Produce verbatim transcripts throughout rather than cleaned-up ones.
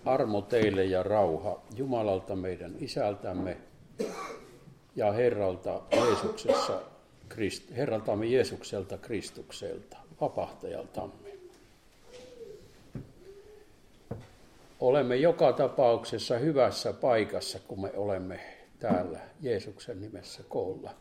Armo teille ja rauha Jumalalta meidän Isältämme ja Herralta Jeesuksessa, Krist, Herraltamme Jeesukselta Kristukselta, vapahtajaltamme. Olemme joka tapauksessa hyvässä paikassa, kun me olemme täällä Jeesuksen nimessä koolla.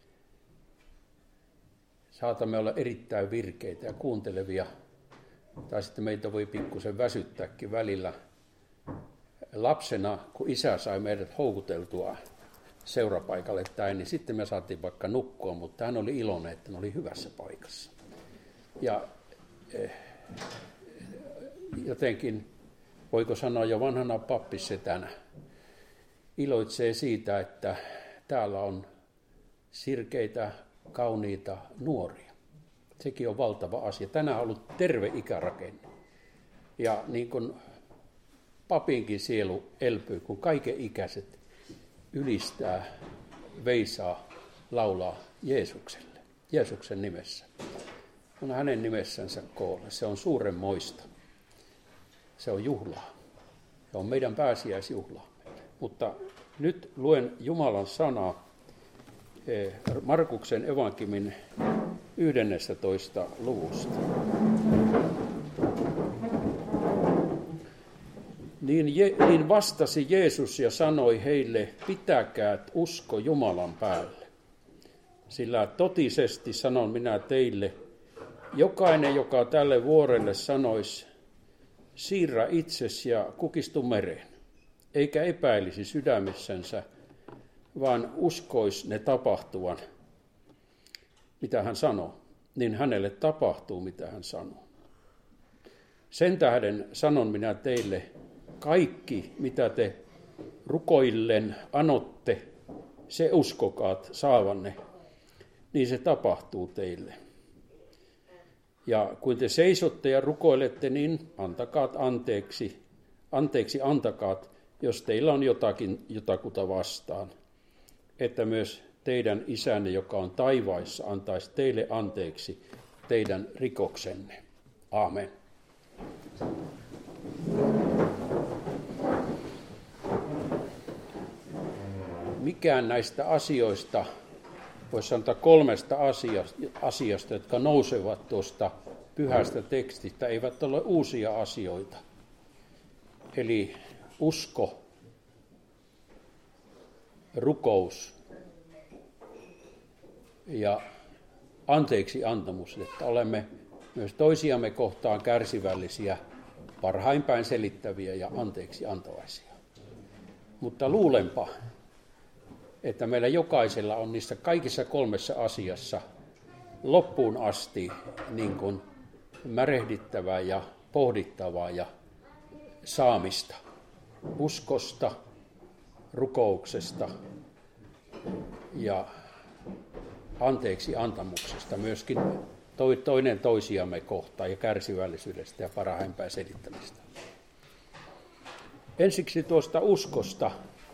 Saatamme olla erittäin virkeitä ja kuuntelevia, tai sitten meitä voi pikkusen väsyttääkin välillä. Lapsena, kun isä sai meidät houkuteltua seurapaikalle täin, niin sitten me saatiin vaikka nukkua, mutta hän oli iloinen, että hän oli hyvässä paikassa. Ja eh, jotenkin, voiko sanoa jo vanhana pappisetänä, iloitsee siitä, että täällä on sirkeitä, kauniita nuoria. Sekin on valtava asia. Tänään on ollut terve ikärakenne. Ja niin kuin papinkin sielu elpyy, kun kaiken ikäiset ylistää, veisaa, laulaa Jeesukselle, Jeesuksen nimessä. On hänen nimessänsä koolla. Se on suuren moista. Se on juhlaa. Se on meidän pääsiäisjuhlaa. Mutta nyt luen Jumalan sanaa Markuksen evankeliumin yhdennestätoista luvusta. Niin, je, niin vastasi Jeesus ja sanoi heille, pitäkäät usko Jumalan päälle. Sillä totisesti sanon minä teille, jokainen, joka tälle vuorelle sanoisi, siirrä itsesi ja kukistu mereen, eikä epäilisi sydämessänsä, vaan uskois ne tapahtuvan, mitä hän sanoo, niin hänelle tapahtuu, mitä hän sanoo. Sen tähden sanon minä teille, kaikki, mitä te rukoillen anotte, se uskokaat saavanne, niin se tapahtuu teille. Ja kun te seisotte ja rukoilette, niin antakaat anteeksi, anteeksi antakaat, jos teillä on jotakin jotakuta vastaan, että myös teidän isänne, joka on taivaissa, antaisi teille anteeksi teidän rikoksenne. Aamen. Mikään näistä asioista, voisi sanoa kolmesta asiasta, jotka nousevat tuosta pyhästä tekstistä, eivät ole uusia asioita. Eli usko, rukous ja anteeksi antamus, että olemme myös toisiamme kohtaan kärsivällisiä, parhaimpäin selittäviä ja anteeksi antavaisia. Mutta luulenpa, että meillä jokaisella on niissä kaikissa kolmessa asiassa loppuun asti niin kuin märehdittävää ja pohdittavaa ja saamista. Uskosta, rukouksesta ja anteeksi antamuksesta, myöskin toinen toisiamme kohtaan ja kärsivällisyydestä ja parhaimpäin selittämistä. Ensiksi tuosta uskosta.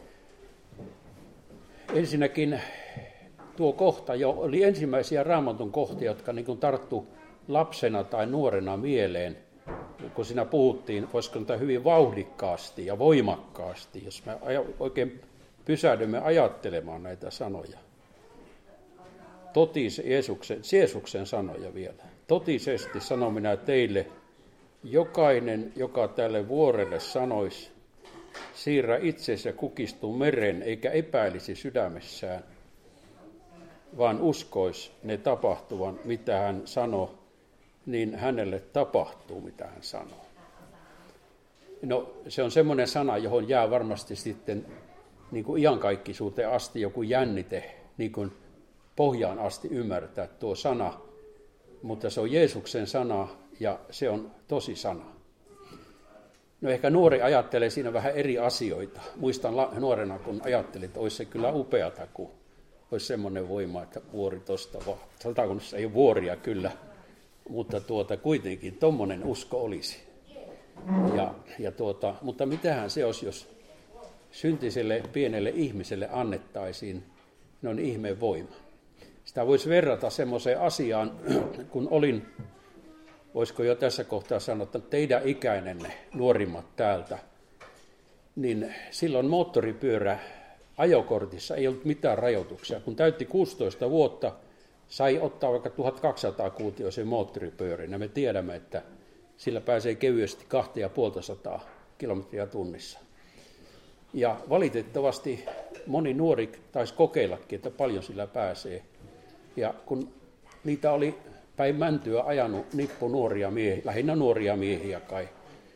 Ensinnäkin tuo kohta jo oli ensimmäisiä Raamatun kohtia, jotka niin kuin tarttu lapsena tai nuorena mieleen, kun siinä puhuttiin, voisiko tämä hyvin vauhdikkaasti ja voimakkaasti, jos me oikein pysähdymme ajattelemaan näitä sanoja. Totis, Jeesuksen, Jeesuksen sanoja vielä. Totisesti sanon minä teille, jokainen, joka tälle vuorelle sanoisi, siirrä itsesi ja kukistu meren, eikä epäilisi sydämessään, vaan uskois ne tapahtuvan, mitä hän sanoo, niin hänelle tapahtuu, mitä hän sanoo. No, se on semmoinen sana, johon jää varmasti sitten niin kuin iankaikkisuuteen asti joku jännite, niin kuin pohjaan asti ymmärtää tuo sana, mutta se on Jeesuksen sana ja se on tosi sana. No ehkä nuori ajattelee siinä vähän eri asioita. Muistan nuorena, kun ajattelin, että olisi se kyllä upeata, kun olisi semmoinen voima, että vuori tuosta vaan. Satakunnassa ei ole vuoria kyllä, mutta tuota, kuitenkin tommoinen usko olisi. Ja, ja tuota, mutta mitähän se olisi, jos syntiselle pienelle ihmiselle annettaisiin noin ihmeen voima. Sitä voisi verrata semmoiseen asiaan, kun olin, voisiko jo tässä kohtaa sanoa, että teidän ikäinenne nuorimmat täältä, niin silloin moottoripyörä ajokortissa ei ollut mitään rajoituksia. Kun täytti kuusitoista vuotta, sai ottaa vaikka tuhatkaksisataa kuutioisen moottoripyörin, ja me tiedämme, että sillä pääsee kevyesti kaksituhattaviisisataa kilometriä tunnissa. Ja valitettavasti moni nuori taisi kokeillakin, että paljon sillä pääsee. Ja kun niitä oli päin mäntyä ajanut nippu nuoria miehiä, lähinnä nuoria miehiä kai,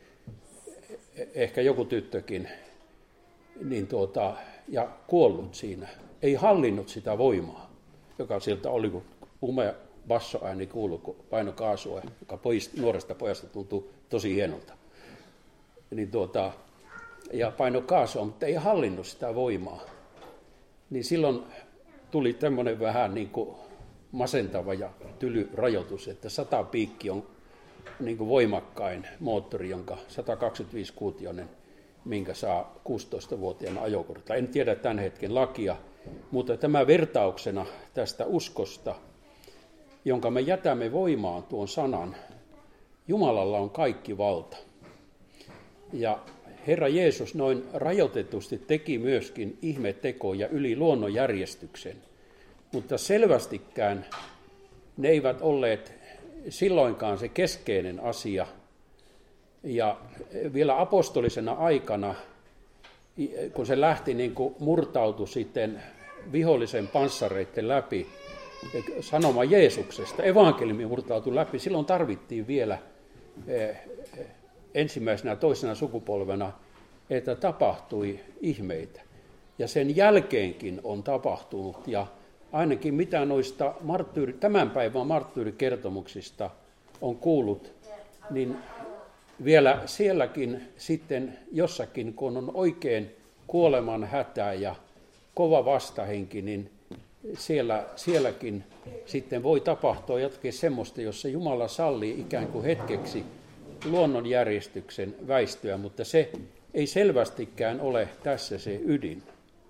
ehkä joku tyttökin, niin tuota, ja kuollut siinä, ei hallinnut sitä voimaa, joka sieltä oli, kun umea bassoääni kuului, kun paino kaasua, joka pois, nuoresta pojasta tuntui tosi hienolta. Niin tuota, ja paino kaasua, mutta ei hallinnut sitä voimaa. Niin silloin tuli tämmöinen vähän niin kuin masentava ja tyly rajoitus, että sata piikki on niin kuin voimakkain moottori, jonka sata kaksikymmentäviisi kuutioinen, minkä saa kuusitoistavuotiaana ajokortilla. En tiedä tämän hetken lakia, mutta tämä vertauksena tästä uskosta, jonka me jätämme voimaan tuon sanan, Jumalalla on kaikki valta. Ja Herra Jeesus noin rajoitetusti teki myöskin ihmetekoja yli luonnonjärjestyksen, mutta selvästikään ne eivät olleet silloinkaan se keskeinen asia. Ja vielä apostolisena aikana, kun se lähti niin kuin murtautui sitten vihollisen panssareiden läpi, sanoma Jeesuksesta, evankeliumi murtautui läpi, silloin tarvittiin vielä ensimmäisenä ja toisena sukupolvena, että tapahtui ihmeitä. Ja sen jälkeenkin on tapahtunut, ja ainakin mitä noista marttyyri, tämän päivän marttyyrikertomuksista on kuullut, niin vielä sielläkin sitten jossakin, kun on oikein kuoleman hätä ja kova vastahenki, niin siellä, sielläkin sitten voi tapahtua jotakin semmoista, jossa Jumala sallii ikään kuin hetkeksi luonnonjärjestyksen väistyä, mutta se ei selvästikään ole tässä se ydin.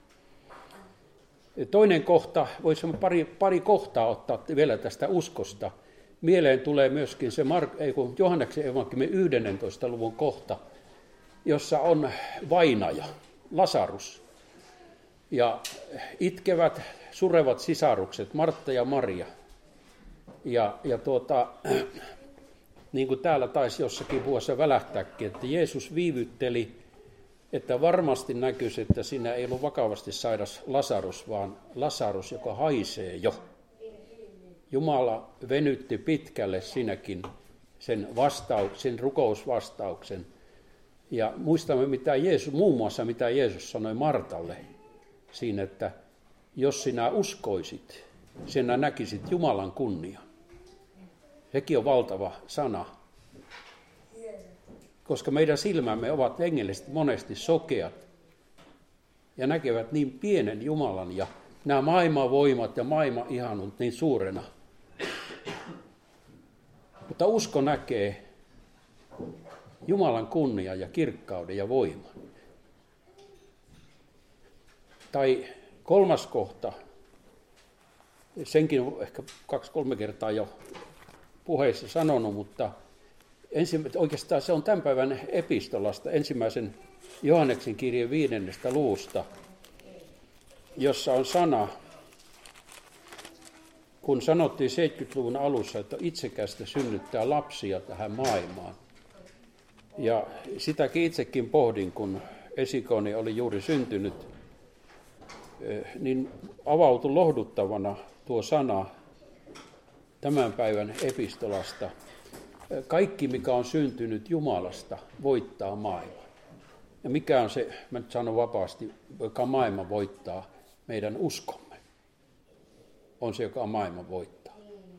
Toinen kohta, voisi pari, pari kohtaa ottaa vielä tästä uskosta. Mieleen tulee myöskin se Mark, ei kun Johanneksen evankeliumin yhdentoista luvun kohta, jossa on vainaja, Lasarus. Ja itkevät, surevat sisarukset, Martta ja Maria. Ja, ja tuota, niin kuin täällä taisi jossakin vuossa välähtääkin, että Jeesus viivytteli, että varmasti näkyisi, että siinä ei ollut vakavasti sairas Lasarus, vaan Lasarus, joka haisee jo. Jumala venytti pitkälle sinäkin sen, vastauksen, sen rukousvastauksen. Ja muistamme mitä Jeesus, muun muassa mitä Jeesus sanoi Martalle siinä, että jos sinä uskoisit, sinä näkisit Jumalan kunnia. Sekin on valtava sana, koska meidän silmämme ovat hengellisesti monesti sokeat ja näkevät niin pienen Jumalan ja nämä maailman voimat ja maailman ihanut niin suurena. Mutta usko näkee Jumalan kunnia ja kirkkauden ja voiman. Tai kolmas kohta, senkin on ehkä kaksi-kolme kertaa jo puheissa sanonut, mutta ensi, oikeastaan se on tämän päivän epistolasta, ensimmäisen Johanneksen kirjeen viidennestä luvusta, jossa on sana, kun sanottiin seitsemänkymmentäluvun alussa, että itsekästä synnyttää lapsia tähän maailmaan. Ja sitäkin itsekin pohdin, kun esikoni oli juuri syntynyt, niin avautui lohduttavana tuo sana tämän päivän epistolasta. Kaikki, mikä on syntynyt Jumalasta, voittaa maailman. Ja mikä on se, mä nyt sanon vapaasti, joka maailma voittaa? Meidän uskomme on se, joka maailman voittaa.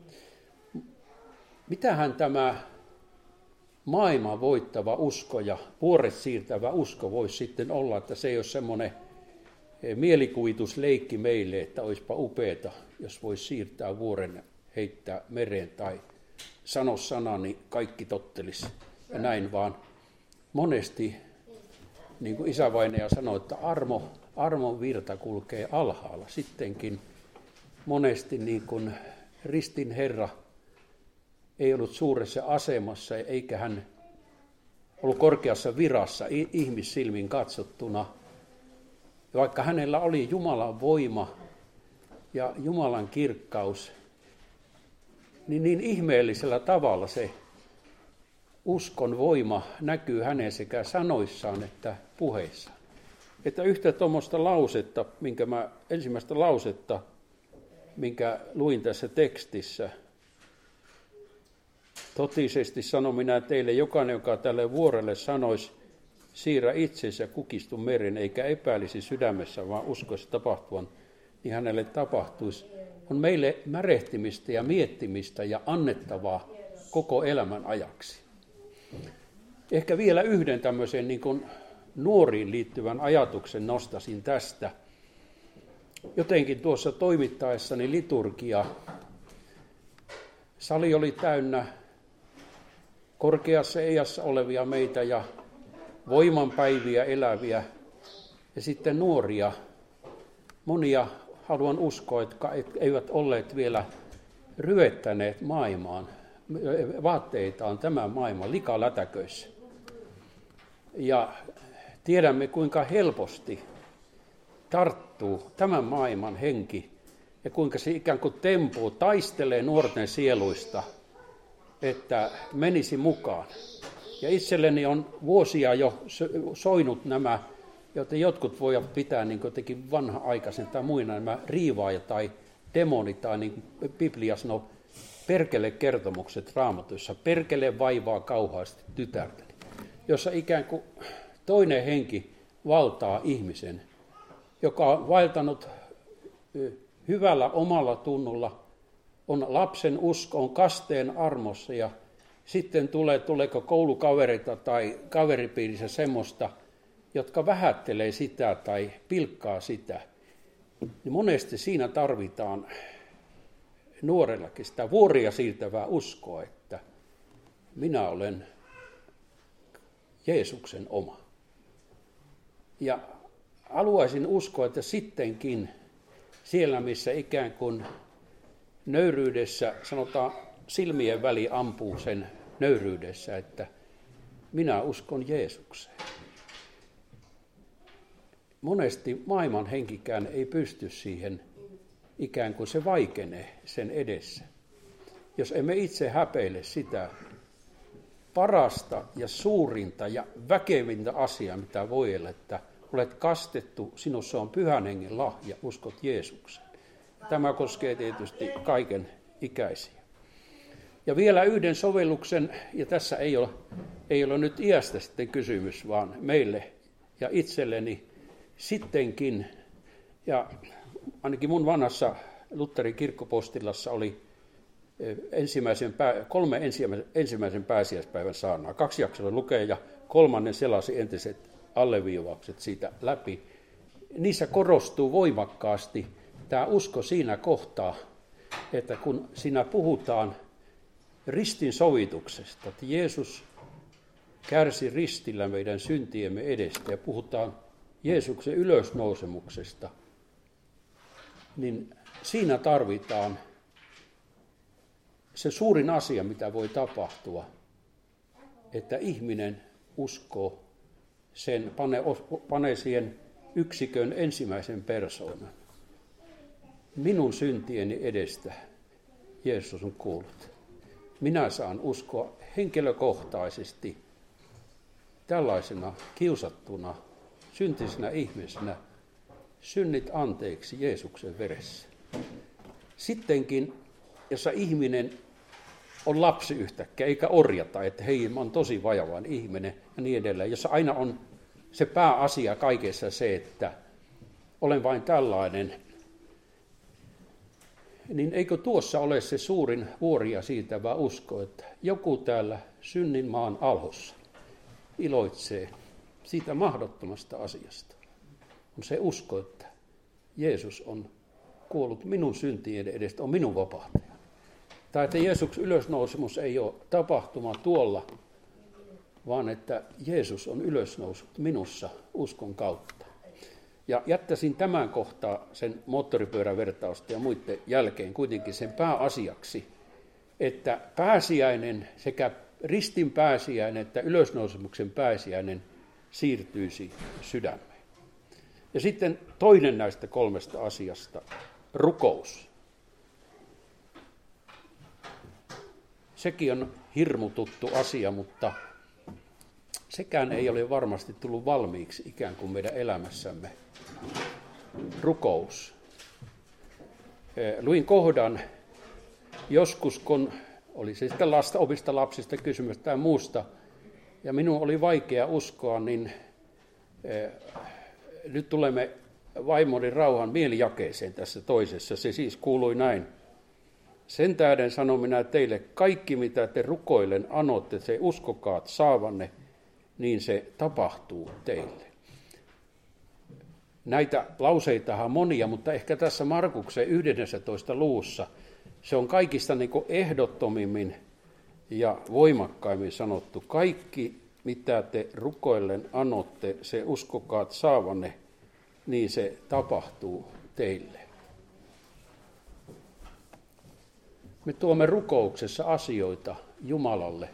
Mitähän tämä maailman voittava usko ja vuoret siirtävä usko voisi sitten olla, että se ei ole semmoinen mielikuvitusleikki meille, että olisipa upeata, jos voisi siirtää vuoren, heittää mereen tai sano sana, niin kaikki tottelisi. Ja näin vaan monesti, niin kuin isävainaja sanoi, että armo, armon virta kulkee alhaalla. Sittenkin monesti niin kuin ristin Herra ei ollut suuressa asemassa, eikä hän ollut korkeassa virassa ihmissilmin katsottuna. Ja vaikka hänellä oli Jumalan voima ja Jumalan kirkkaus, niin niin ihmeellisellä tavalla se uskon voima näkyy hänen sekä sanoissaan että puheissaan. Että yhtä tuommoista lausetta, minkä mä, ensimmäistä lausetta, minkä luin tässä tekstissä, totisesti sanon minä teille, jokainen, joka tälle vuorelle sanoisi, siirrä itsensä kukistu meren, eikä epäilisi sydämessä, vaan uskoisi tapahtuvan, niin hänelle tapahtuisi. On meille märehtimistä ja miettimistä ja annettavaa koko elämän ajaksi. Ehkä vielä yhden tämmöisen niin kuin nuoriin liittyvän ajatuksen nostasin tästä. Jotenkin tuossa toimittaessani liturgia, sali oli täynnä korkeassa iässä olevia meitä ja voimanpäiviä eläviä ja sitten nuoria, monia haluan uskoa, että eivät olleet vielä ryvettäneet maailmaan, vaatteitaan tämän maailman likalätäköissä. Ja tiedämme, kuinka helposti tarttuu tämän maailman henki ja kuinka se ikään kuin tempuu, taistelee nuorten sieluista, että menisi mukaan. Ja itselleni on vuosia jo soinut nämä, joita jotkut voivat pitää niin jotenkin vanha-aikaisen tai muina, nämä riivaaja tai demoni tai niin kuin Bibliassa no perkele-kertomukset Raamatussa, perkele vaivaa kauheasti tytärtäni, jossa ikään kuin toinen henki valtaa ihmisen, joka on vaeltanut hyvällä omalla tunnolla, on lapsen usko, on kasteen armossa ja sitten tulee, tuleeko koulukavereita tai kaveripiirissä semmoista, jotka vähättelee sitä tai pilkkaa sitä. Niin monesti siinä tarvitaan nuorellakin sitä vuoria siirtävää uskoa, että minä olen Jeesuksen oma. Ja haluaisin uskoa, että sittenkin siellä, missä ikään kuin nöyryydessä, sanotaan silmien väli ampuu sen nöyryydessä, että minä uskon Jeesukseen. Monesti maailman henkikään ei pysty siihen, ikään kuin se vaikenee sen edessä. Jos emme itse häpeile sitä parasta ja suurinta ja väkevintä asiaa, mitä voi olla, että olet kastettu, sinussa on pyhän hengen lahja, uskot Jeesukseen. Tämä koskee tietysti kaiken ikäisiä. Ja vielä yhden sovelluksen, ja tässä ei ole, ei ole nyt iästä sitten kysymys, vaan meille ja itselleni sittenkin, ja ainakin mun vanhassa Lutherin kirkkopostillassa oli ensimmäisen pää, kolme ensimmäisen, ensimmäisen pääsiäispäivän saarnaa. Kaksi jaksoa lukee ja kolmannen selasi entiset alleviivaukset siitä läpi. Niissä korostuu voimakkaasti tämä usko siinä kohtaa, että kun siinä puhutaan ristin sovituksesta, että Jeesus kärsi ristillä meidän syntiemme edestä ja puhutaan Jeesuksen ylösnousemuksesta, niin siinä tarvitaan se suurin asia, mitä voi tapahtua, että ihminen uskoo sen, panee, panee siihen yksikön ensimmäisen persoonan. Minun syntieni edestä Jeesus on kuullut. Minä saan uskoa henkilökohtaisesti tällaisena kiusattuna, syntisenä ihmisenä, synnit anteeksi Jeesuksen veressä. Sittenkin, jossa ihminen on lapsi yhtäkkiä, eikä orjata, että hei, mä oon tosi vajavainen ihminen ja niin edelleen, jossa aina on se pääasia kaikessa se, että olen vain tällainen, niin eikö tuossa ole se suurin vuoria siitävä usko, että joku täällä synnin maan alhossa iloitsee siitä mahdottomasta asiasta. On se usko, että Jeesus on kuollut minun syntien edestä, on minun vapahtajani. Tai että Jeesuksen ylösnousemus ei ole tapahtuma tuolla, vaan että Jeesus on ylösnoussut minussa uskon kautta. Ja jättäisin tämän kohtaa sen moottoripyörävertausta ja muiden jälkeen kuitenkin sen pääasiaksi, että pääsiäinen sekä ristin pääsiäinen että ylösnousemuksen pääsiäinen siirtyisi sydämeen. Ja sitten toinen näistä kolmesta asiasta, rukous. Sekin on hirmu tuttu asia, mutta sekään ei ole varmasti tullut valmiiksi ikään kuin meidän elämässämme. Rukous. Luin kohdan joskus, kun oli se sitten lasta, omista lapsista kysymys tai muusta, ja minun oli vaikea uskoa, niin eh, nyt tulemme vaimoni rauhan mielijakeeseen tässä toisessa. Se siis kuului näin. Sen tähden sanon minä teille, kaikki mitä te rukoillen anotte, se uskokaat saavanne, niin se tapahtuu teille. Näitä lauseitahan monia, mutta ehkä tässä Markuksen yhdennentoista luvussa se on kaikista niin kuin ehdottomimmin ja voimakkaimmin sanottu. Kaikki mitä te rukoillen anotte, se uskokaat saavanne, niin se tapahtuu teille. Me tuomme rukouksessa asioita Jumalalle.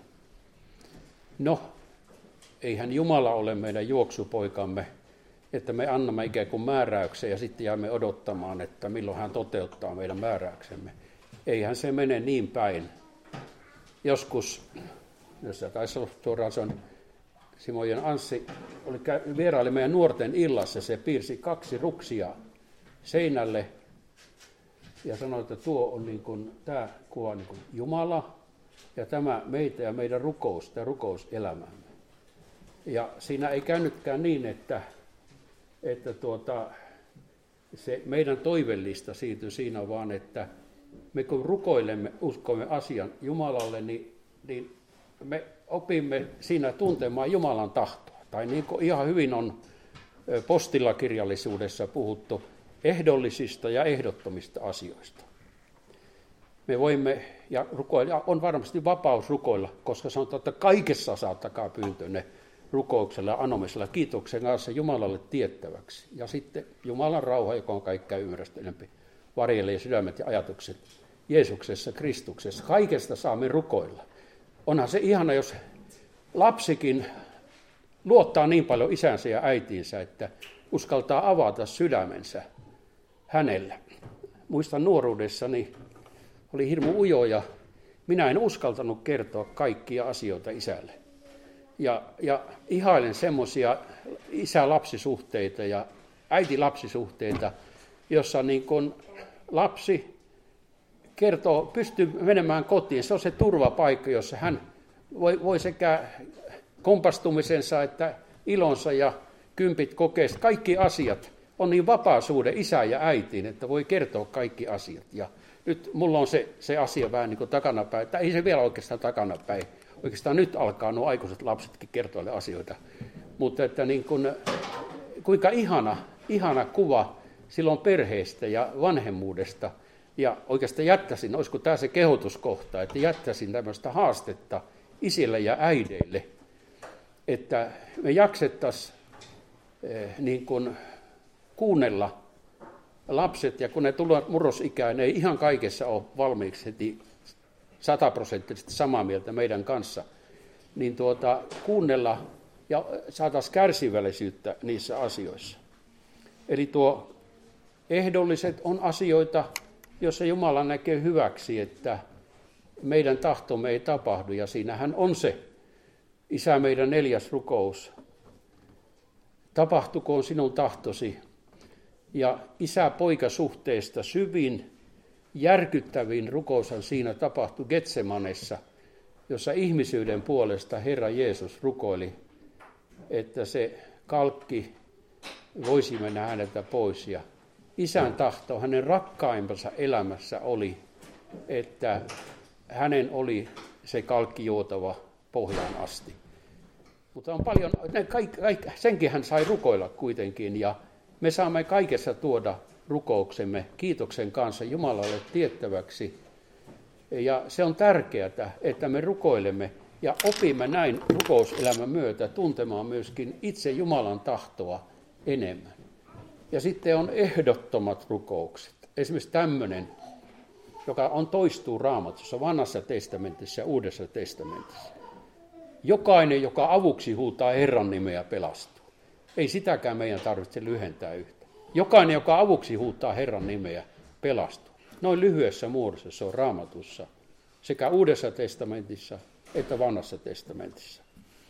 No, eihän Jumala ole meidän juoksupoikamme, että me annamme ikään kuin määräyksen ja sitten jäämme odottamaan, että milloin hän toteuttaa meidän määräyksemme. Eihän se mene niin päin. Joskus, jos se taisi olla suoraan, se on Simojen Anssi, oli, vieraili meidän nuorten illassa, se piirsi kaksi ruksia seinälle ja sanoi, että tuo on niin kuin, tämä kuva niin kuin Jumala ja tämä meitä ja meidän rukous, tämä rukouselämämme. Ja siinä ei käynytkään niin, että, että tuota, se meidän toivellista siirtyi siinä, vaan että me kun rukoilemme, uskomme asian Jumalalle, niin, niin me opimme siinä tuntemaan Jumalan tahtoa. Tai niin kuin ihan hyvin on postilakirjallisuudessa puhuttu, ehdollisista ja ehdottomista asioista. Me voimme, ja rukoilla, on varmasti vapaus rukoilla, koska sanotaan, että kaikessa saa takaa pyyntönne rukouksella ja anomisella kiitoksen kanssa Jumalalle tiettäväksi. Ja sitten Jumalan rauha, joka on kaikkea ymmärrystä enempi, varjelee sydämet ja ajatukset Jeesuksessa, Kristuksessa. Kaikesta saamme rukoilla. Onhan se ihana, jos lapsikin luottaa niin paljon isänsä ja äitiinsä, että uskaltaa avata sydämensä hänellä. Muistan nuoruudessani, oli hirmu ujo ja minä en uskaltanut kertoa kaikkia asioita isälle. Ja, ja ihailen semmoisia isä-lapsisuhteita ja äiti-lapsisuhteita, jossa niin kun lapsi kertoo, pystyy menemään kotiin. Se on se turvapaikka, jossa hän voi, voi sekä kompastumisensa että ilonsa ja kympit kokeesta. Kaikki asiat on niin vapaa suhde isään ja äitiin, että voi kertoa kaikki asiat. Ja nyt mulla on se, se asia vähän niin kuin takanapäin, tai ei se vielä oikeastaan takanapäin. Oikeastaan nyt alkaa nuo aikuiset lapsetkin kertoilla asioita. Mutta että niin kuin, kuinka ihana, ihana kuva silloin perheestä ja vanhemmuudesta. Ja oikeastaan jättäisin, olisiko tämä se kehotuskohta, että jättäisin tämmöistä haastetta isille ja äideille, että me jaksettaisiin eh, niin kuin kuunnella lapset, ja kun ne tulevat murrosikään, ne ei ihan kaikessa ole valmiiksi heti sataprosenttisesti samaa mieltä meidän kanssa, niin tuota, kuunnella ja saataisiin kärsivällisyyttä niissä asioissa. Eli tuo ehdolliset on asioita, jossa Jumala näkee hyväksi, että meidän tahtomme ei tapahdu, ja siinähän on se, Isä, meidän neljäs rukous. Tapahtukoon sinun tahtosi. Ja isä-poika-suhteesta syvin, järkyttävin rukoushan siinä tapahtui Getsemanessa, jossa ihmisyyden puolesta Herra Jeesus rukoili, että se kalkki voisi mennä häneltä pois. Ja isän tahto hänen rakkaimpansa elämässä oli, että hänen oli se kalkki juotava pohjaan asti. Mutta on paljon, kaik, kaik, senkin hän sai rukoilla kuitenkin, ja me saamme kaikessa tuoda rukouksemme kiitoksen kanssa Jumalalle tiettäväksi. Ja se on tärkeää, että me rukoilemme ja opimme näin rukouselämän myötä tuntemaan myöskin itse Jumalan tahtoa enemmän. Ja sitten on ehdottomat rukoukset. Esimerkiksi tämmöinen, joka on toistuu Raamatussa, Vanhassa testamentissa ja Uudessa testamentissa. Jokainen, joka avuksi huutaa Herran nimeä, pelastuu. Ei sitäkään meidän tarvitse lyhentää yhtä. Jokainen, joka avuksi huutaa Herran nimeä, pelastuu. Noin lyhyessä muodossa se on Raamatussa, sekä Uudessa testamentissa että Vanhassa testamentissa.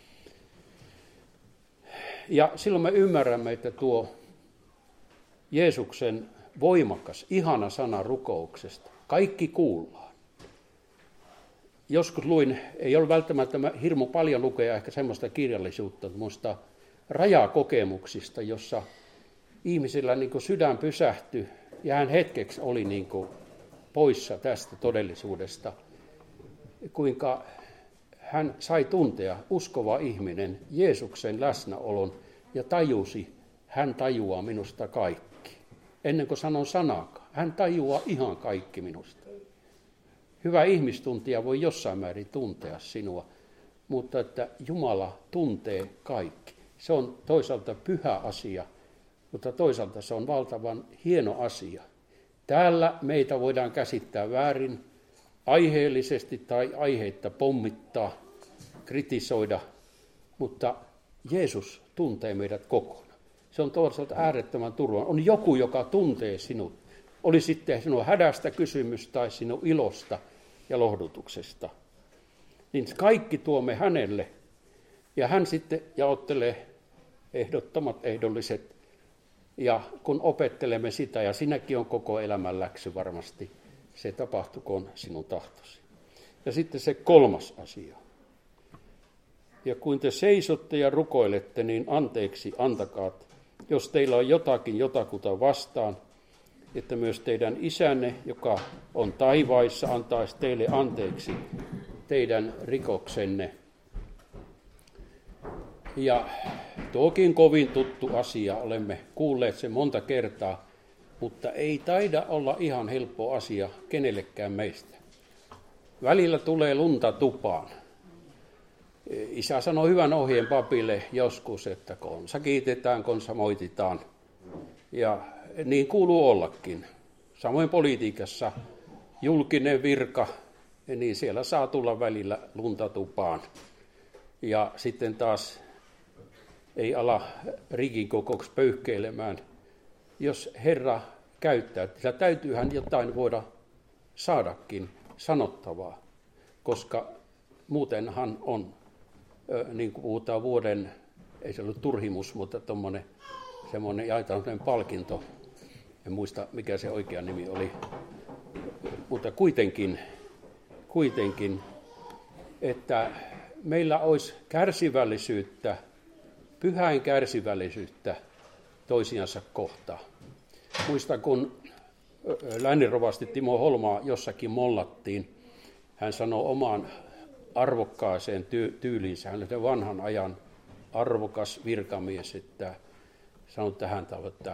Ja silloin me ymmärrämme, että tuo Jeesuksen voimakas, ihana sana rukouksesta, kaikki kuullaan. Joskus luin, ei ole välttämättä hirmu paljon lukea ehkä semmoista kirjallisuutta, mutta rajakokemuksista, jossa ihmisillä niin kuin sydän pysähtyi ja hän hetkeksi oli niin kuin poissa tästä todellisuudesta, kuinka hän sai tuntea, uskova ihminen, Jeesuksen läsnäolon ja tajusi, hän tajuaa minusta kaikki. Ennen kuin sanon sanakaan, hän tajuaa ihan kaikki minusta. Hyvä ihmistuntija voi jossain määrin tuntea sinua, mutta että Jumala tuntee kaikki. Se on toisaalta pyhä asia, mutta toisaalta se on valtavan hieno asia. Täällä meitä voidaan käsittää väärin, aiheellisesti tai aiheitta pommittaa, kritisoida, mutta Jeesus tuntee meidät kokonaan. Se on toisaalta äärettömän turvallinen. On joku, joka tuntee sinut. Oli sitten sinun hädästä kysymys tai sinun ilosta ja lohdutuksesta. Niin kaikki tuomme hänelle. Ja hän sitten jaottelee ehdottomat ehdolliset. Ja kun opettelemme sitä, ja sinäkin on koko elämän läksy varmasti, se tapahtukoon sinun tahtosi. Ja sitten se kolmas asia. Ja kun te seisotte ja rukoilette, niin anteeksi antakaat, jos teillä on jotakin jotakuta vastaan, että myös teidän isänne, joka on taivaissa, antaisi teille anteeksi teidän rikoksenne. Ja tuokin kovin tuttu asia, olemme kuulleet sen monta kertaa, mutta ei taida olla ihan helppo asia kenellekään meistä. Välillä tulee lunta tupaan. Isä sanoi hyvän ohjeen papille joskus, että konsa kiitetään, konsa moititaan. Ja niin kuuluu ollakin. Samoin politiikassa julkinen virka, niin siellä saa tulla välillä lunta tupaan. Ja sitten taas ei ala riikin kokouksi pöyhkeilemään. Jos Herra käyttää, sillä täytyyhän jotain voida saadakin sanottavaa, koska muutenhan on, niin kuin puhutaan vuoden, ei se ollut turhimus, mutta tuommoinen semmoinen jaetaan palkinto, en muista mikä se oikea nimi oli, mutta kuitenkin, kuitenkin, että meillä olisi kärsivällisyyttä, pyhäin kärsivällisyyttä toisiansa kohtaan. Muistan, kun lääninrovasti Timo Holmaa jossakin mollattiin, hän sanoi omaan arvokkaaseen ty- tyyliinsä, hän oli vanhan ajan arvokas virkamies, että sanoi tähän tavalla, että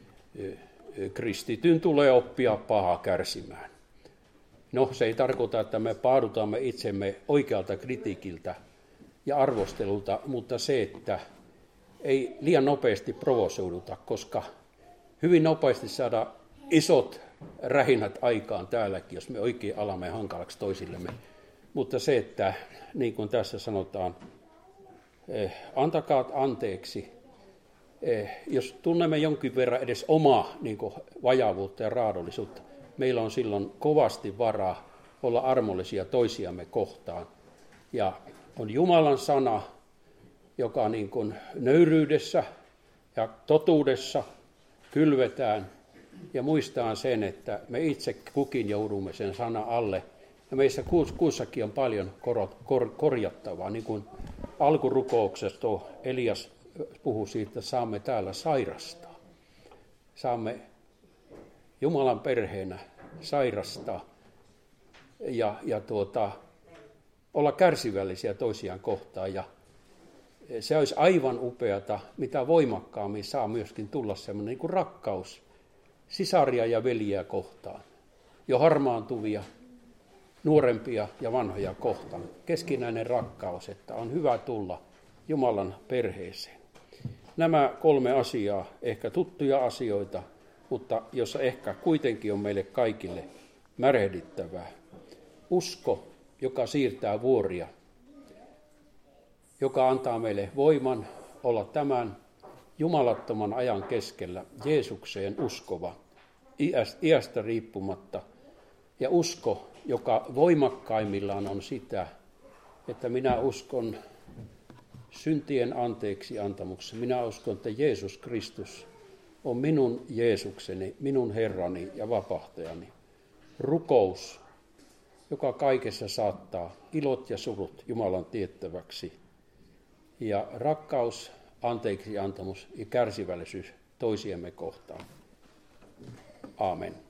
kristityn tulee oppia pahaa kärsimään. No, se ei tarkoita, että me paadutamme itsemme oikealta kritiikiltä ja arvostelulta, mutta se, että ei liian nopeasti provosoiduta, koska hyvin nopeasti saada isot rähinät aikaan täälläkin, jos me oikein alamme hankalaksi toisillemme. Mutta se, että niin kuin tässä sanotaan, eh, antakaa anteeksi, eh, jos tunnemme jonkin verran edes omaa niin kuin vajaavuutta ja raadollisuutta, meillä on silloin kovasti varaa olla armollisia toisiamme kohtaan. Ja on Jumalan sana, joka niin kuin nöyryydessä ja totuudessa kylvetään ja muistaa sen, että me itse kukin joudumme sen sana alle. Ja meissä kussakin on paljon korjattavaa, niin kuin alkurukouksesta Elias puhui siitä, että saamme täällä sairastaa. Saamme Jumalan perheenä sairastaa ja, ja tuota, olla kärsivällisiä toisiaan kohtaan. Ja se olisi aivan upeata, mitä voimakkaammin saa myöskin tulla semmoinen niin kuin rakkaus sisaria ja veljiä kohtaan, jo harmaantuvia, nuorempia ja vanhoja kohtaan. Keskinäinen rakkaus, että on hyvä tulla Jumalan perheeseen. Nämä kolme asiaa, ehkä tuttuja asioita, mutta jossa ehkä kuitenkin on meille kaikille märehdittävää. Usko, joka siirtää vuoria. joka antaa meille voiman olla tämän jumalattoman ajan keskellä Jeesukseen uskova, iästä riippumatta. Ja usko, joka voimakkaimmillaan on sitä, että minä uskon syntien anteeksi antamuksessa. Minä uskon, että Jeesus Kristus on minun Jeesukseni, minun Herrani ja vapahtajani. Rukous, joka kaikessa saattaa ilot ja surut Jumalan tiettäväksi. Ja rakkaus, anteeksi antamus ja kärsivällisyys toisiemme kohtaan. Aamen.